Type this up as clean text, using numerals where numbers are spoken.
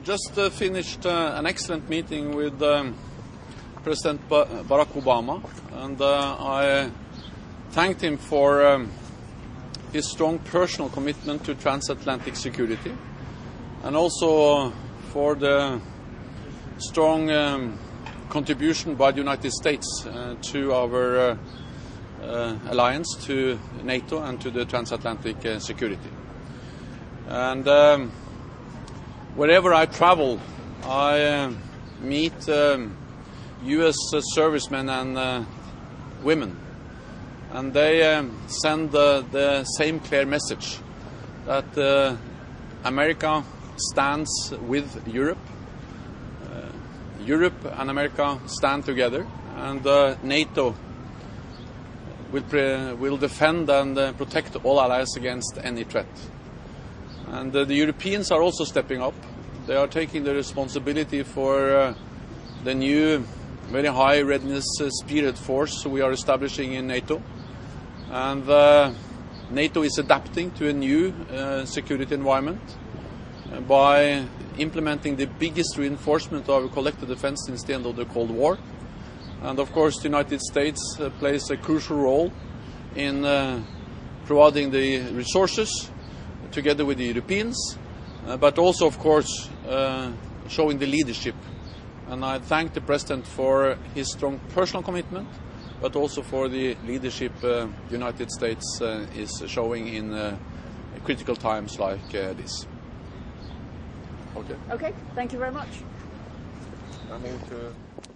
just finished an excellent meeting with President Barack Obama, and I thanked him for his strong personal commitment to transatlantic security, and also for the strong contribution by the United States to our alliance, to NATO and to the transatlantic security. And wherever I travel, I meet U.S. servicemen and women, and they send the same clear message that America stands with Europe. Europe and America stand together, and NATO will defend and protect all allies against any threat. And the Europeans are also stepping up. They are taking the responsibility for the new, very high readiness spearhead force we are establishing in NATO. And NATO is adapting to a new security environment by implementing the biggest reinforcement of our collective defense since the end of the Cold War. And of course the United States plays a crucial role in providing the resources together with the Europeans, but also of course showing the leadership. And I thank the President for his strong personal commitment, but also for the leadership the United States is showing in critical times like this. Okay, thank you very much. I move to